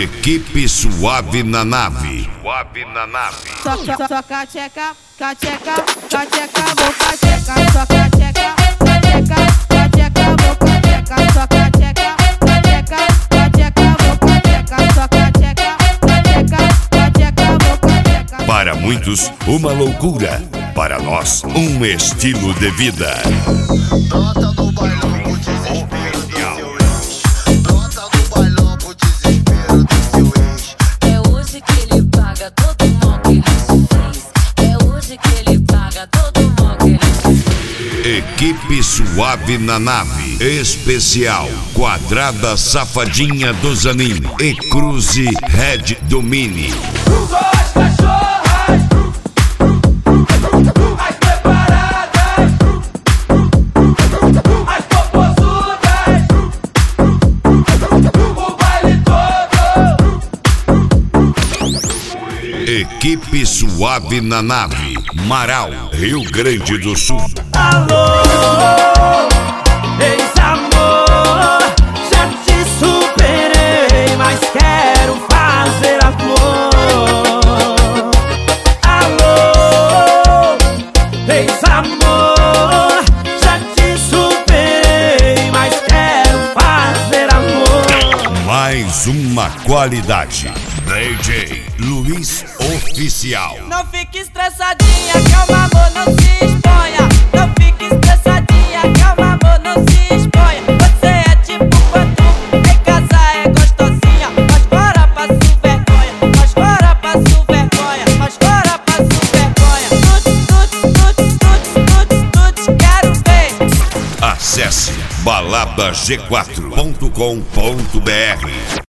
Equipe Suave na nave. Suave na nave. Só cacheca, cacheca, cacheca, vou cacheca. Só cacheca, cacheca, cacheca, vou cacheca. Só cacheca, cacheca, cacheca, vou cacheca. Só cacheca, cacheca, cacheca, vou cacheca. Para muitos, uma loucura. Para nós, um estilo de vida. Brota no bailão pro desespero do seu ex. Brota no bailão pro desespero do seu ex. É hoje que ele paga todo o mal que ele te fez. É hoje que ele paga todo o mal que ele te fez. Equipe Suave na nave. Especial Quadrada Safadinha do Zanin e Cruze Red Domini. Equipe Suave na nave. Marau, Rio Grande do Sul. Alô, ex-amor, já te superei, mas quero fazer amor. Alô, ex-amor, já te superei, mas quero fazer amor. Mais uma qualidade. DJ Luiz Oficial. Não fique estressadinha, calma amor, não se exponha. Não fique estressadinha, calma amor, não se exponha. Você é tipo pantu, em casa é gostosinha. Mas fora passo vergonha, mas fora passo vergonha, mas fora passo vergonha. Tuts, quero ver. Acesse baladag4.com.br.